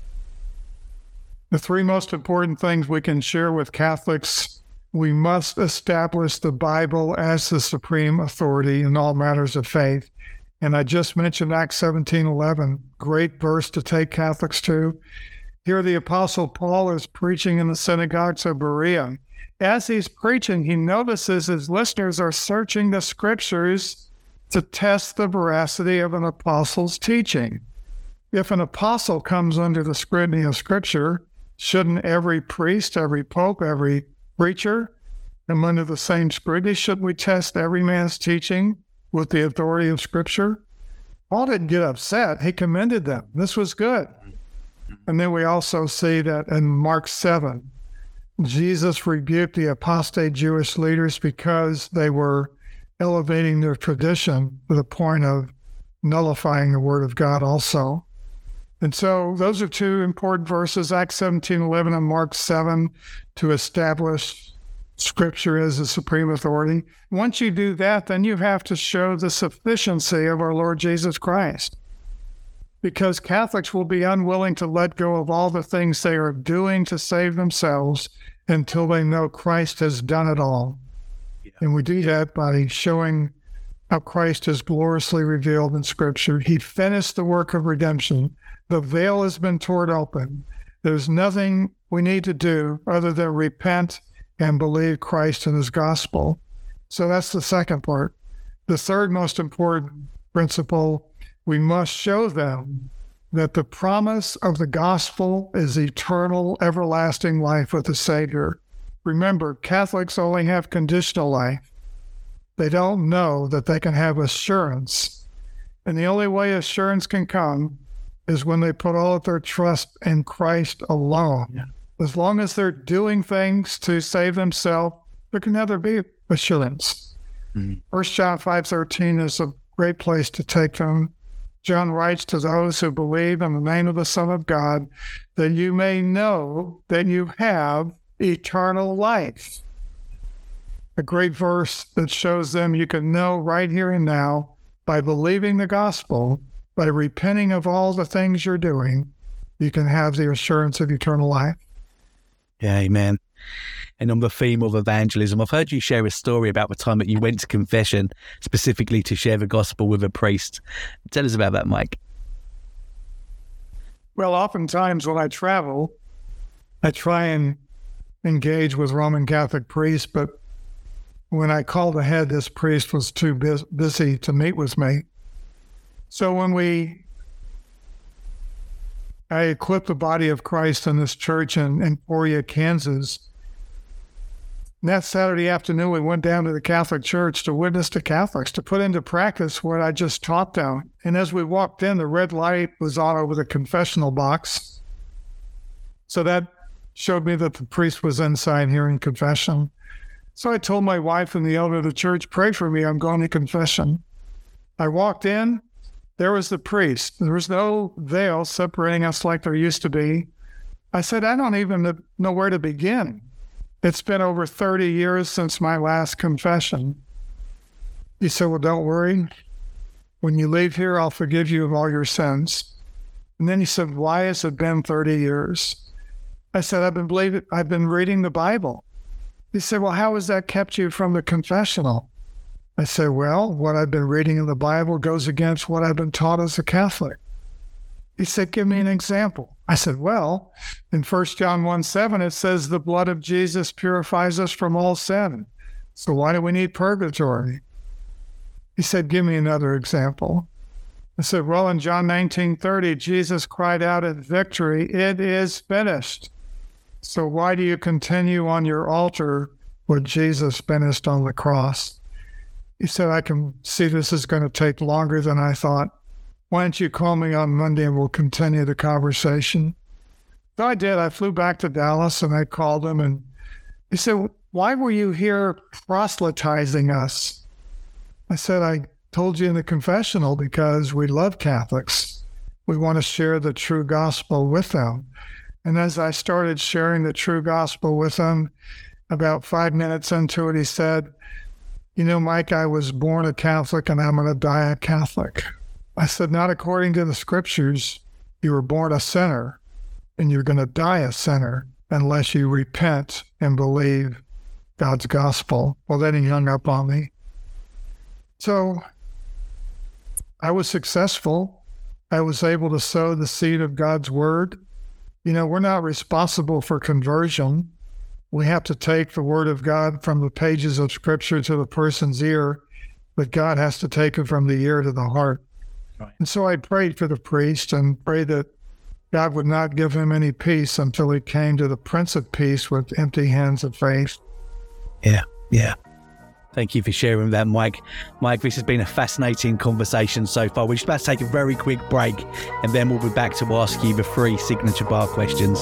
The three most important things we can share with Catholics: we must establish the Bible as the supreme authority in all matters of faith. And I just mentioned Acts 17:11, great verse to take Catholics to. Here the Apostle Paul is preaching in the synagogues of Berea. As he's preaching, he notices his listeners are searching the scriptures to test the veracity of an apostle's teaching. If an apostle comes under the scrutiny of scripture, shouldn't every priest, every pope, every preacher come under the same scrutiny? Shouldn't we test every man's teaching with the authority of scripture? Paul didn't get upset. He commended them. This was good. And then we also see that in Mark 7, Jesus rebuked the apostate Jewish leaders because they were elevating their tradition to the point of nullifying the word of God also. And so those are two important verses, Acts 17:11 and Mark 7, to establish scripture as the supreme authority. Once you do that, then you have to show the sufficiency of our Lord Jesus Christ, because Catholics will be unwilling to let go of all the things they are doing to save themselves until they know Christ has done it all. Yeah. And we do that by showing how Christ is gloriously revealed in Scripture. He finished the work of redemption. The veil has been torn open. There's nothing we need to do other than repent and believe Christ and his gospel. So that's the second part. The third most important principle: we must show them that the promise of the gospel is eternal, everlasting life with the Savior. Remember, Catholics only have conditional life. They don't know that they can have assurance. And the only way assurance can come is when they put all of their trust in Christ alone. Yeah. As long as they're doing things to save themselves, there can never be assurance. 1 John 5:13 is a great place to take them. John writes, to those who believe in the name of the Son of God, that you may know that you have eternal life. A great verse that shows them you can know right here and now by believing the gospel, by repenting of all the things you're doing, you can have the assurance of eternal life. Yeah, amen. and on the theme of evangelism. I've heard you share a story about the time that you went to confession specifically to share the gospel with a priest. Tell us about that, Mike. Well, oftentimes when I travel, I try and engage with Roman Catholic priests, but when I called ahead, this priest was too busy to meet with me. So when I equipped the body of Christ in this church in Emporia, Kansas, and that Saturday afternoon, we went down to the Catholic Church to witness to Catholics, to put into practice what I just taught them. And as we walked in, the red light was on over the confessional box. So that showed me that the priest was inside hearing confession. So I told my wife and the elder of the church, pray for me, I'm going to confession. I walked in, there was the priest. There was no veil separating us like there used to be. I said, I don't even know where to begin. It's been over 30 years since my last confession. He said, well, don't worry. When you leave here, I'll forgive you of all your sins. And then he said, why has it been 30 years? I said, I've been reading the Bible. He said, well, how has that kept you from the confessional? I said, well, what I've been reading in the Bible goes against what I've been taught as a Catholic. He said, give me an example. I said, well, in 1 John 1:7, it says the blood of Jesus purifies us from all sin. So why do we need purgatory? He said, give me another example. I said, well, in John 19:30, Jesus cried out in victory, it is finished. So why do you continue on your altar what Jesus finished on the cross? He said, I can see this is going to take longer than I thought. Why don't you call me on Monday and we'll continue the conversation? So I did. I flew back to Dallas and I called him and he said, why were you here proselytizing us? I said, I told you in the confessional because we love Catholics. We want to share the true gospel with them. And as I started sharing the true gospel with him, about 5 minutes into it, he said, you know, Mike, I was born a Catholic and I'm going to die a Catholic. I said, not according to the scriptures. You were born a sinner and you're going to die a sinner unless you repent and believe God's gospel. Well, then he hung up on me. So I was successful. I was able to sow the seed of God's word. You know, we're not responsible for conversion. We have to take the word of God from the pages of scripture to the person's ear, but God has to take it from the ear to the heart. Right. And so I prayed for the priest and prayed that God would not give him any peace until he came to the Prince of Peace with empty hands of faith. Yeah. Thank you for sharing that, Mike. Mike, this has been a fascinating conversation so far. We're just about to take a very quick break, and then we'll be back to ask you the 3 signature bar questions.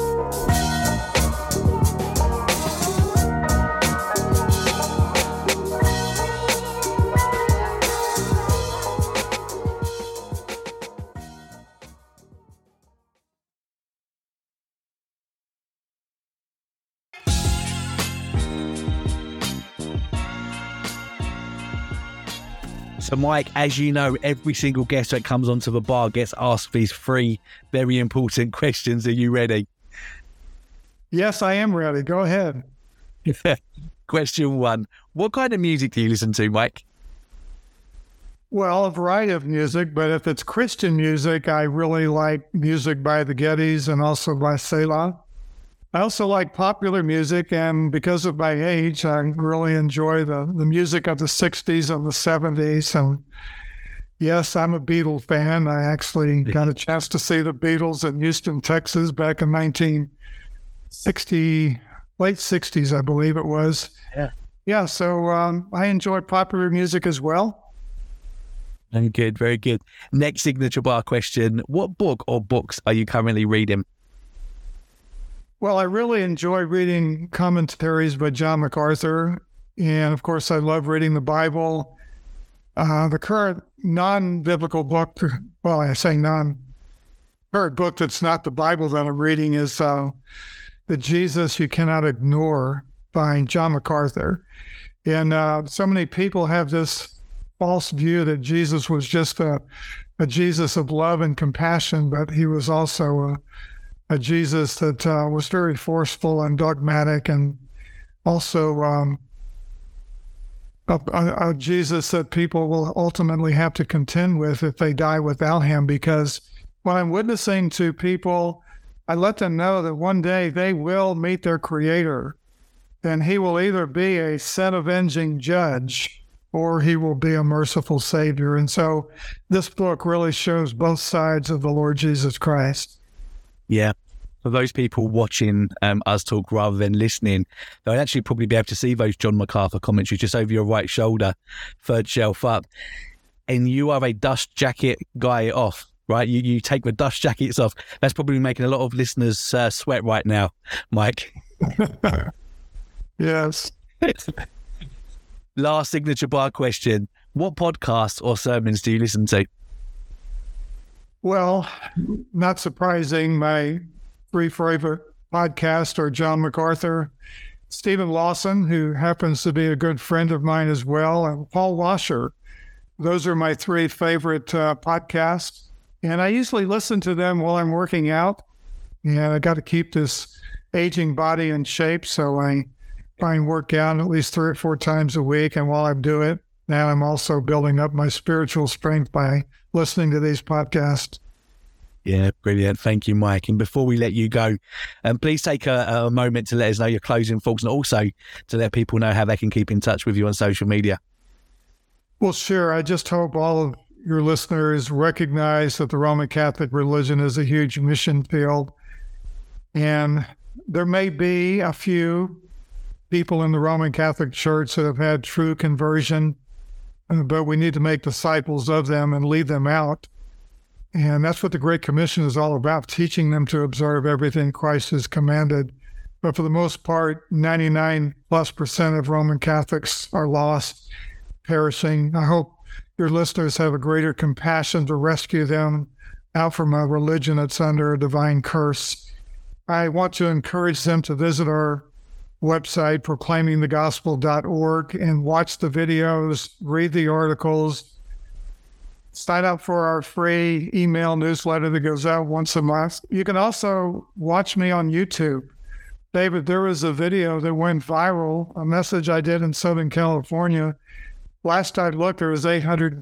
So, Mike, as you know, every single guest that comes onto the bar gets asked these 3 very important questions. Are you ready? Yes, I am ready. Go ahead. Question 1. What kind of music do you listen to, Mike? Well, a variety of music, but if it's Christian music, I really like music by the Gettys and also by Selah. I also like popular music, and because of my age, I really enjoy the music of the 60s and the 70s. And yes, I'm a Beatles fan. I actually got a chance to see the Beatles in Houston, Texas back in 1960, late 60s, I believe it was. Yeah, so I enjoy popular music as well. Very good, very good. Next signature bar question. What book or books are you currently reading? Well, I really enjoy reading commentaries by John MacArthur. And of course, I love reading the Bible. The current non-biblical book, well, I say current book that's not the Bible that I'm reading is The Jesus You Cannot Ignore by John MacArthur. And so many people have this false view that Jesus was just a Jesus of love and compassion, but he was also a Jesus that was very forceful and dogmatic, and also a Jesus that people will ultimately have to contend with if they die without him. Because when I'm witnessing to people, I let them know that one day they will meet their Creator, and he will either be a sin-avenging judge or he will be a merciful Savior. And so this book really shows both sides of the Lord Jesus Christ. Yeah. For those people watching us talk rather than listening, they'll actually probably be able to see those John MacArthur commentaries just over your right shoulder, third shelf up. And you are a dust jacket guy off, right? You take the dust jackets off. That's probably making a lot of listeners sweat right now, Mike. Yes. Last signature bar question. What podcasts or sermons do you listen to? Well, not surprising, my three favorite podcasts are John MacArthur, Stephen Lawson, who happens to be a good friend of mine as well, and Paul Washer. Those are my three favorite podcasts. And I usually listen to them while I'm working out. And I got to keep this aging body in shape, so I try and work out at least 3 or 4 times a week. And while I do it, now I'm also building up my spiritual strength by listening to these podcasts. Yeah, brilliant. Thank you, Mike. And before we let you go, please take a moment to let us know your closing thoughts and also to let people know how they can keep in touch with you on social media. Well, sure. I just hope all of your listeners recognize that the Roman Catholic religion is a huge mission field. And there may be a few people in the Roman Catholic Church that have had true conversion, but we need to make disciples of them and lead them out. And that's what the Great Commission is all about, teaching them to observe everything Christ has commanded. But for the most part, 99+% of Roman Catholics are lost, perishing. I hope your listeners have a greater compassion to rescue them out from a religion that's under a divine curse. I want to encourage them to visit our website, proclaimingthegospel.org, and watch the videos, read the articles, sign up for our free email newsletter that goes out once a month. You can also watch me on YouTube. David, there was a video that went viral, a message I did in Southern California. Last I looked, there was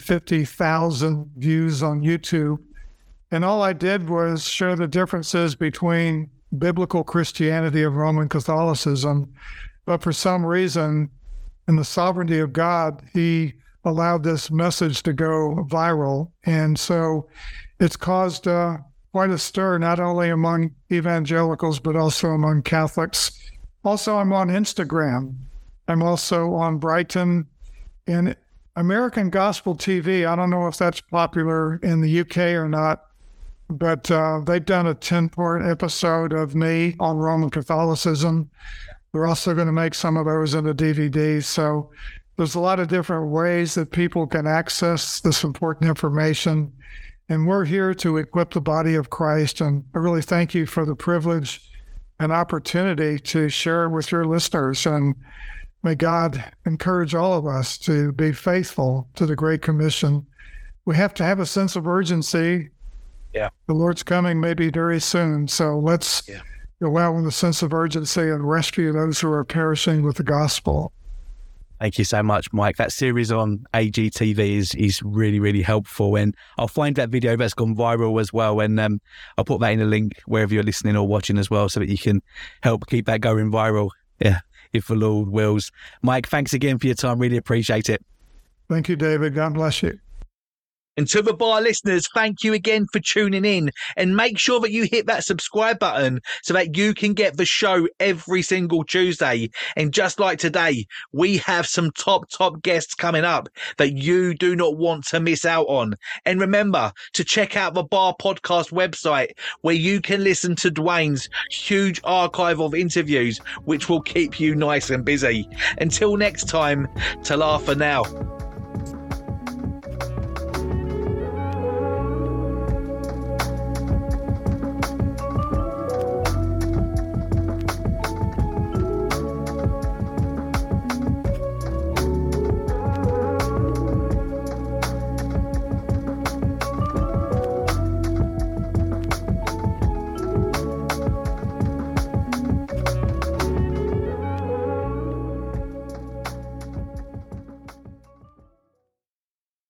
850,000 views on YouTube. And all I did was show the differences between biblical Christianity and Roman Catholicism. But for some reason, in the sovereignty of God, he allowed this message to go viral. And so it's caused quite a stir, not only among evangelicals, but also among Catholics. Also, I'm on Instagram. I'm also on Brighton and American Gospel TV. I don't know if that's popular in the UK or not, but they've done a 10-part episode of me on Roman Catholicism. They're also going to make some of those into DVDs. So there's a lot of different ways that people can access this important information. And we're here to equip the body of Christ. And I really thank you for the privilege and opportunity to share with your listeners. And may God encourage all of us to be faithful to the Great Commission. We have to have a sense of urgency. Yeah. The Lord's coming maybe very soon. So let's go out with a sense of urgency and rescue those who are perishing with the gospel. Thank you so much, Mike. That series on AGTV is really, really helpful. And I'll find that video that's gone viral as well. And I'll put that in a link wherever you're listening or watching as well so that you can help keep that going viral. Yeah, if the Lord wills. Mike, thanks again for your time. Really appreciate it. Thank you, David. God bless you. And to the bar listeners, thank you again for tuning in, and make sure that you hit that subscribe button so that you can get the show every single Tuesday. And just like today, we have some top guests coming up that you do not want to miss out on. And remember to check out the Bar Podcast website where you can listen to Dwayne's huge archive of interviews, which will keep you nice and busy. Until next time, ta-la for now.